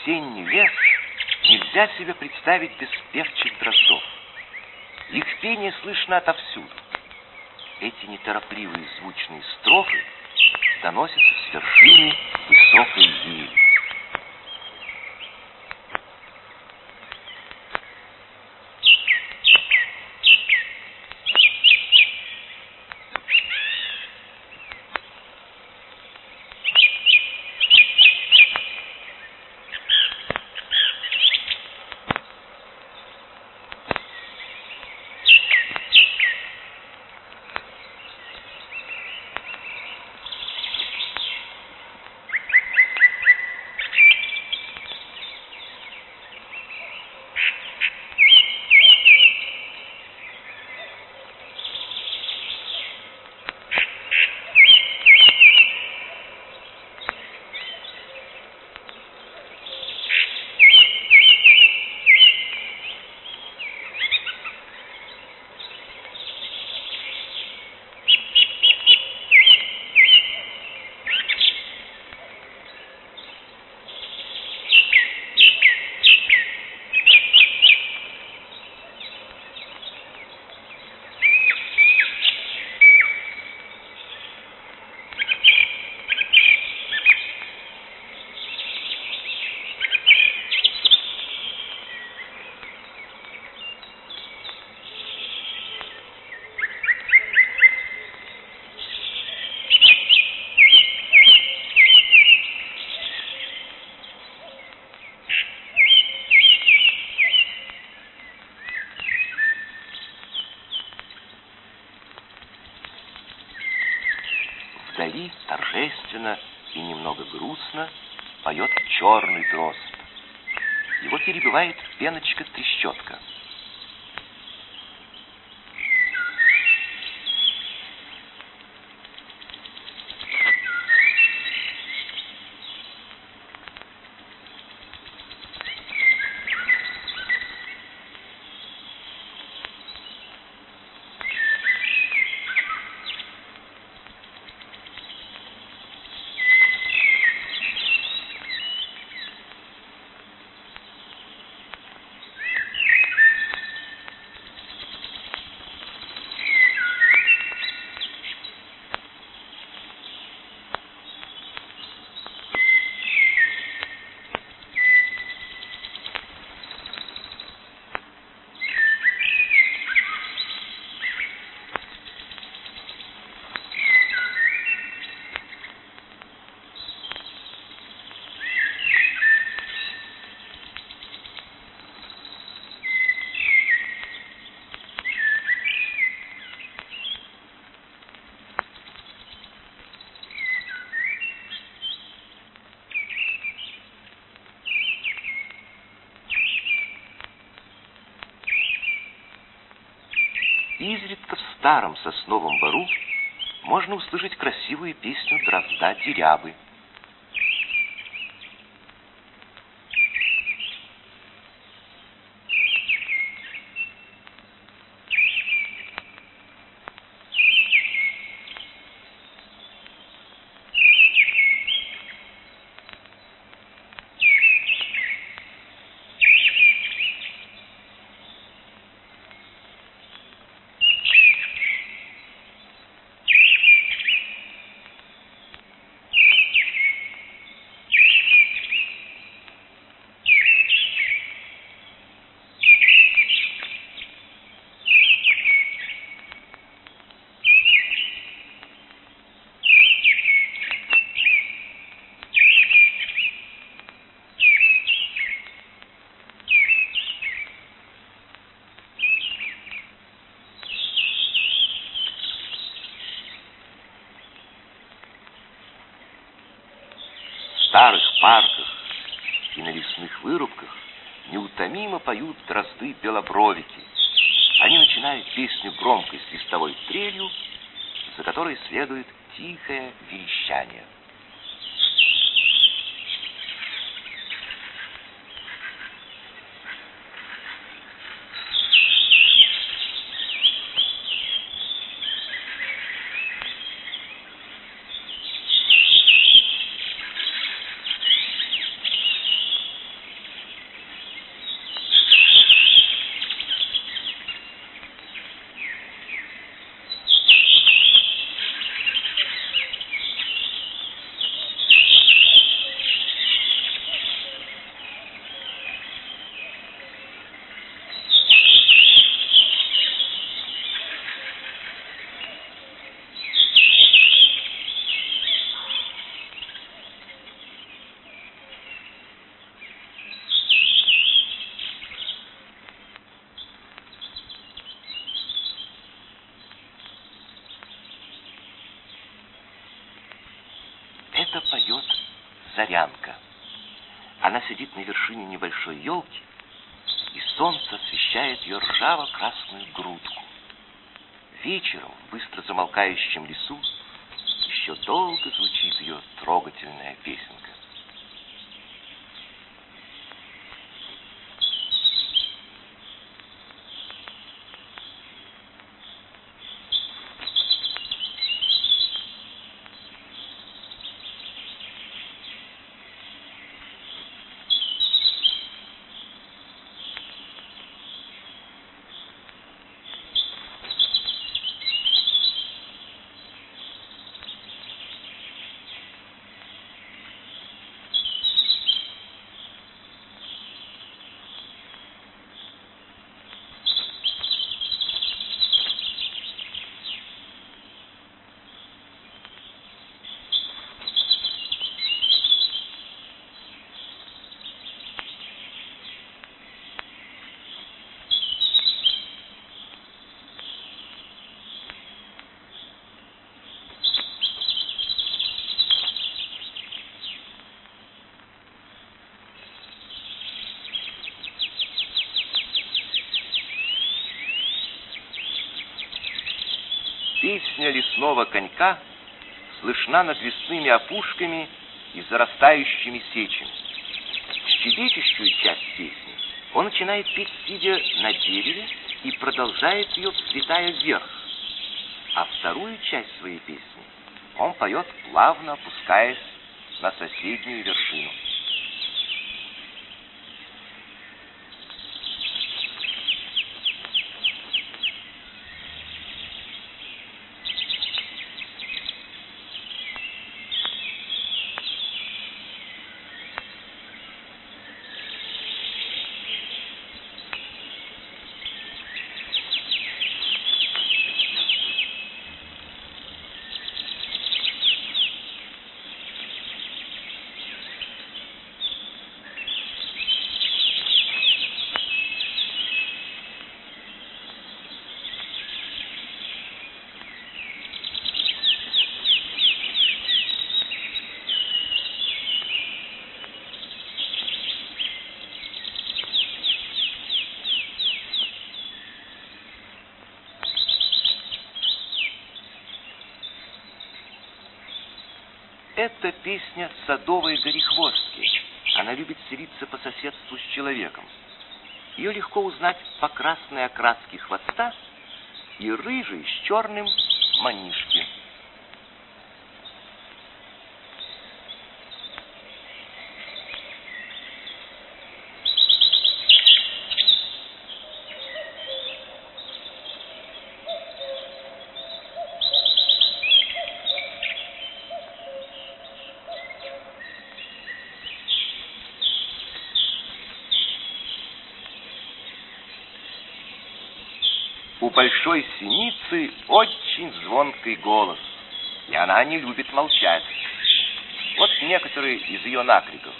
осенний лес нельзя себе представить без певчих дроздов. Их пение слышно отовсюду. Эти неторопливые звучные строфы доносятся с вершины высокой ели. Вдали торжественно и немного грустно поет черный дрозд. Его перебивает пеночка-трещотка. Изредка в старом сосновом бору можно услышать красивую песню дрозда-дерябы. В старых парках и на лесных вырубках неутомимо поют дрозды-белобровики. Они начинают песню громкой свистовой трелью, за которой следует тихое верещание. Сорянка. Она сидит на вершине небольшой елки, и солнце освещает ее ржаво-красную грудку. Вечером в быстро замолкающем лесу еще долго звучит ее трогательная песенка. Песня лесного конька слышна над лесными опушками и зарастающими сечами. Щебечущую часть песни он начинает петь, сидя на дереве, и продолжает ее, взлетая вверх. А вторую часть своей песни он поет, плавно опускаясь на соседнюю вершину. Это песня садовой горехвостки. Она любит селиться по соседству с человеком. Ее легко узнать по красной окраске хвоста и рыжей с черным манишки. У большой синицы очень звонкий голос, и она не любит молчать. Вот некоторые из ее накриков.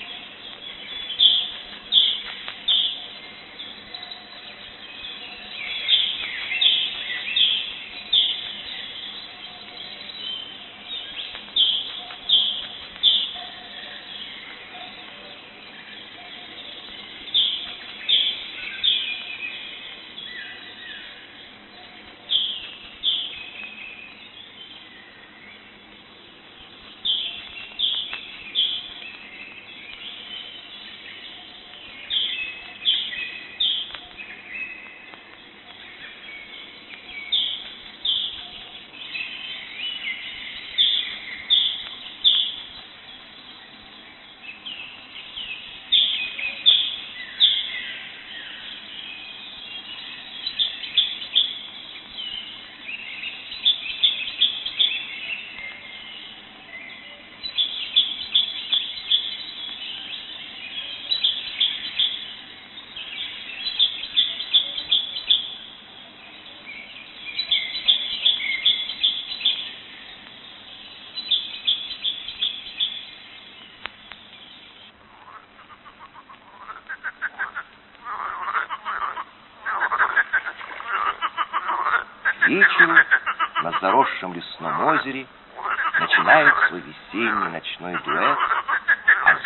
Вечеру на заросшем лесном озере начинает свой весенний ночной дуэт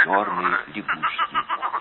черные лягушки.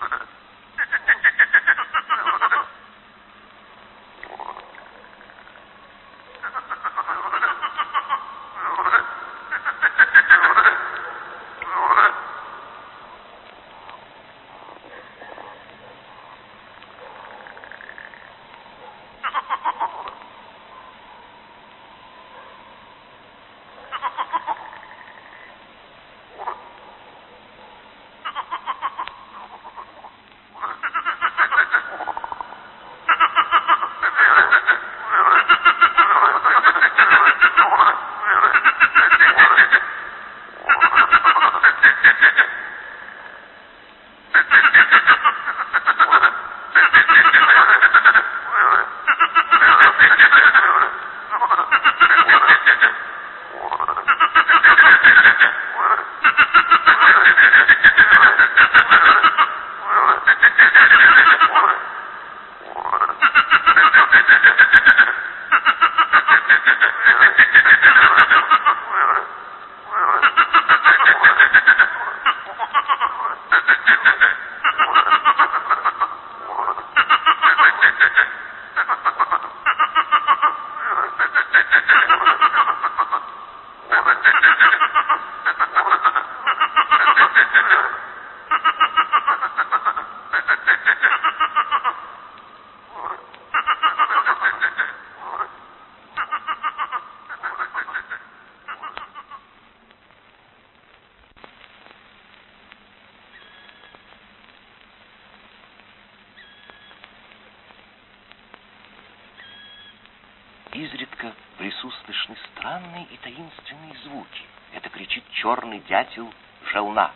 Изредка в лесу слышны странные и таинственные звуки. Это кричит черный дятел желна.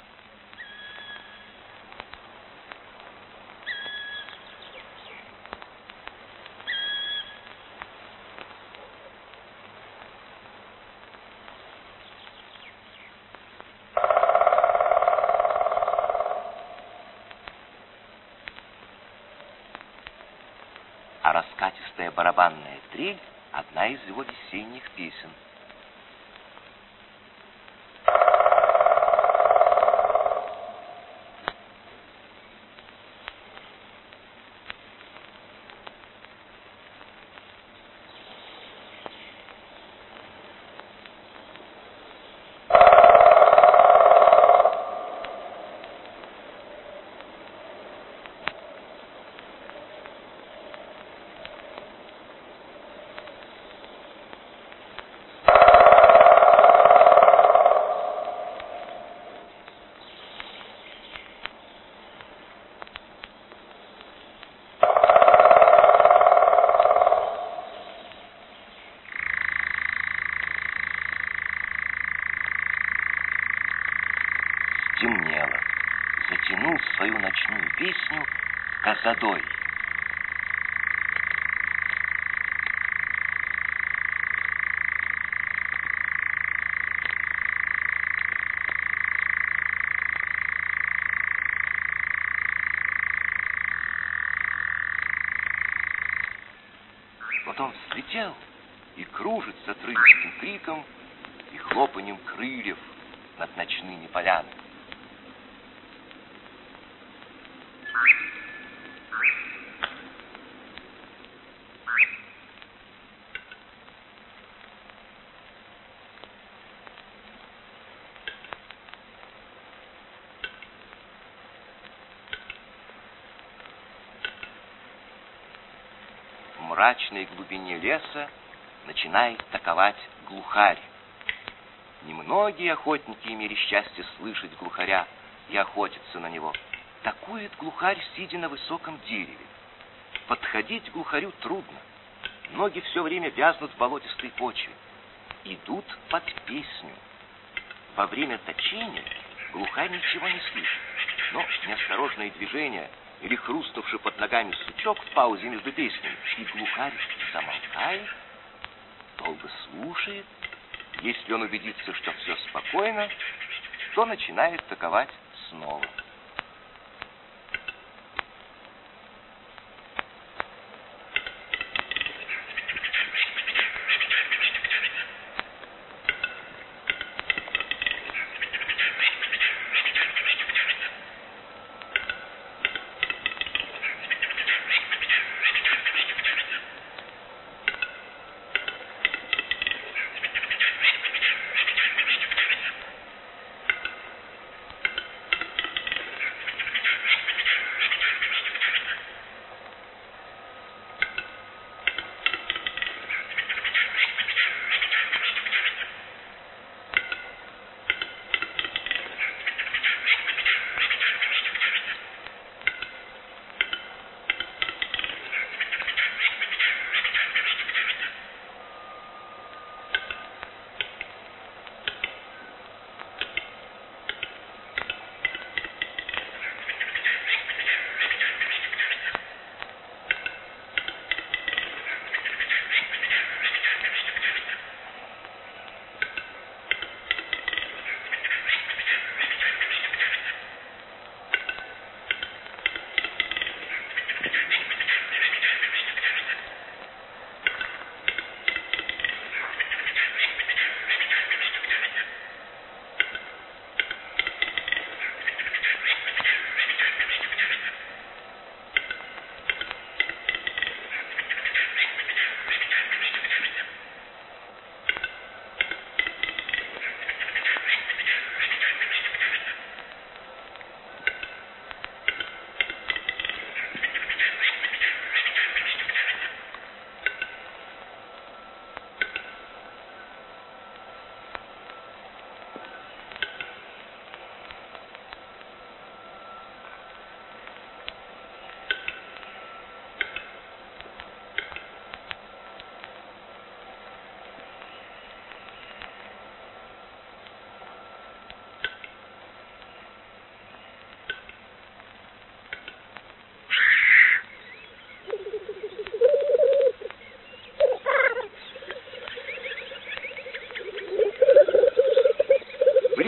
А раскатистая барабанная трель — одна из его весенних песен. Стемнело. Затянул свою ночную песню Казадой. Вот он взлетел и кружит с отрывистым криком и хлопаньем крыльев над ночными полями. В мрачной глубине леса начинает таковать глухарь. Немногие охотники имели счастье слышать глухаря и охотиться на него. Такует глухарь, сидя на высоком дереве. Подходить к глухарю трудно. Ноги все время вязнут в болотистой почве. Идут под песню. Во время точения глухарь ничего не слышит, но неосторожное движение или хрустнувший под ногами сучок в паузе между песнями, и глухарь замолкает, долго слушает. Если он убедится, что все спокойно, то начинает таковать снова.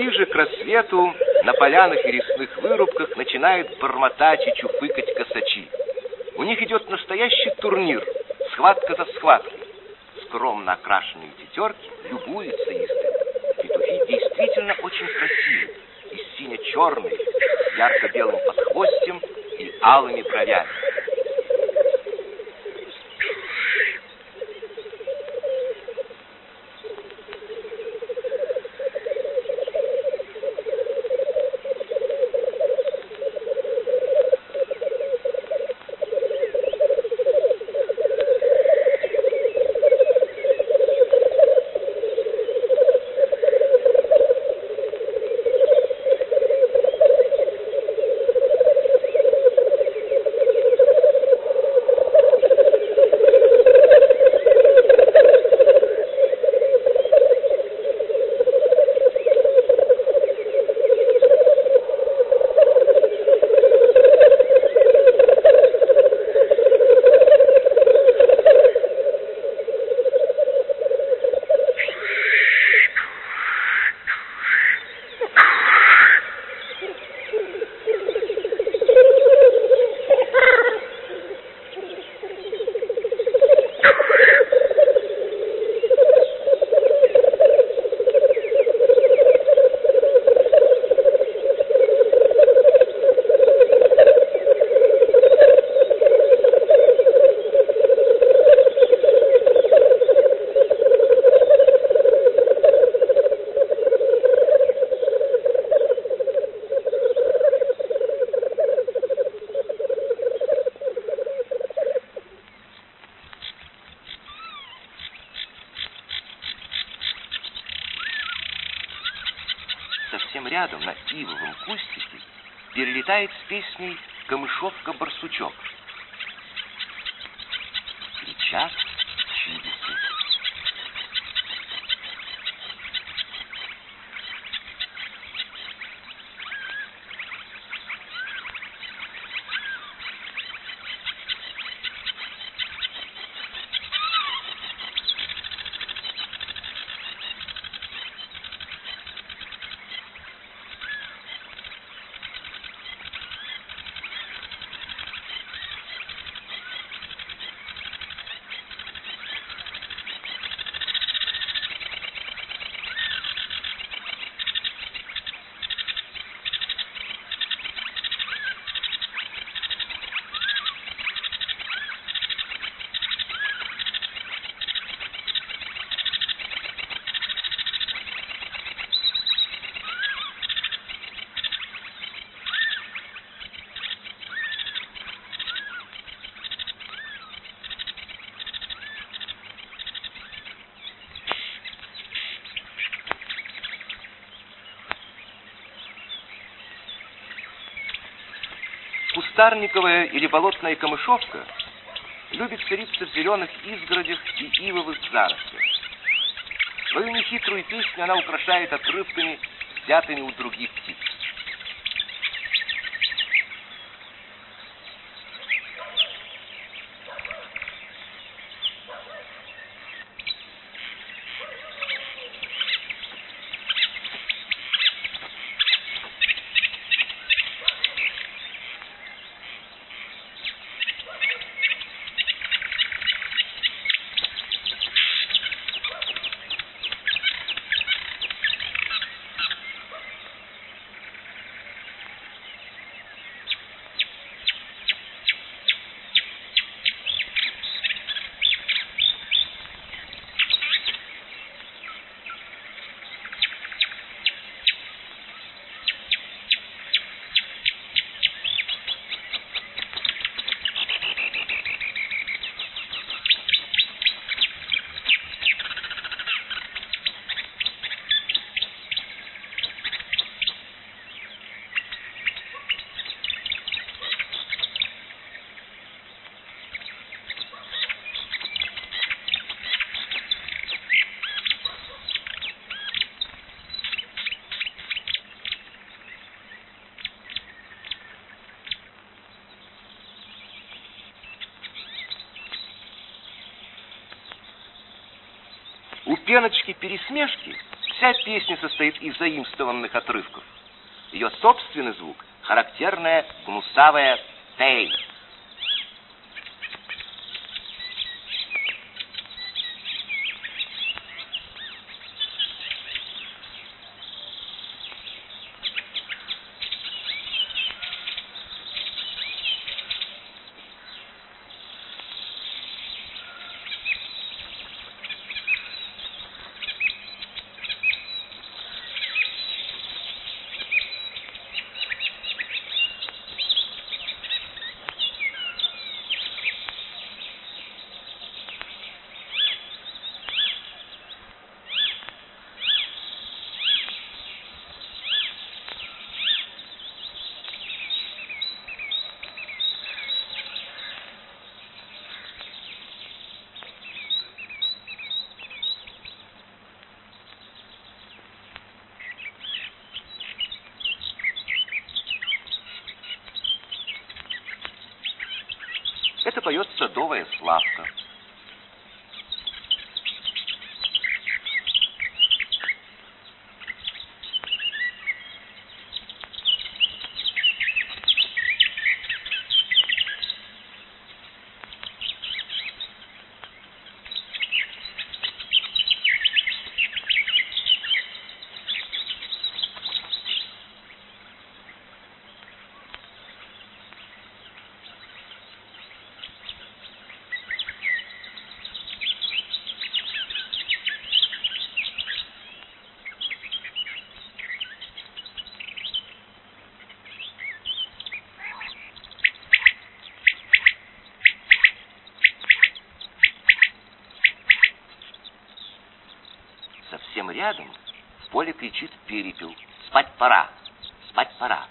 Ближе к рассвету на полянах и лесных вырубках начинают бормотать и чуфыкать косачи. У них идет настоящий турнир, схватка за схваткой. Скромно окрашенные тетерки любуются издали. Петухи действительно очень красивы, и сине-черные, с ярко-белым подхвостьем и алыми бровями. Совсем рядом, на ивовом кустике, перелетает с песней камышовка-барсучок. Кричат чибисы. Кустарниковая или болотная камышовка любит селиться в зеленых изгородях и ивовых зарослях. Свою нехитрую песню она украшает отрывками, взятыми у других птиц. У пеночки-пересмешки вся песня состоит из заимствованных отрывков. Ее собственный звук — характерная гнусавая «тей». Это поет садовая Славка. Совсем рядом в поле кричит перепел: «Спать пора! Спать пора!»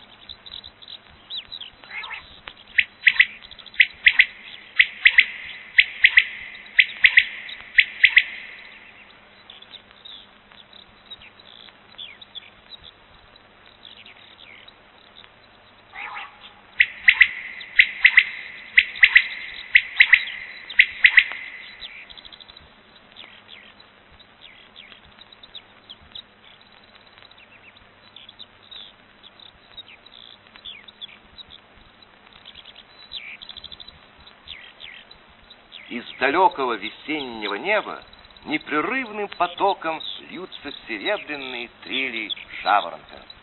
Из далекого весеннего неба непрерывным потоком льются серебряные трели жаворонка.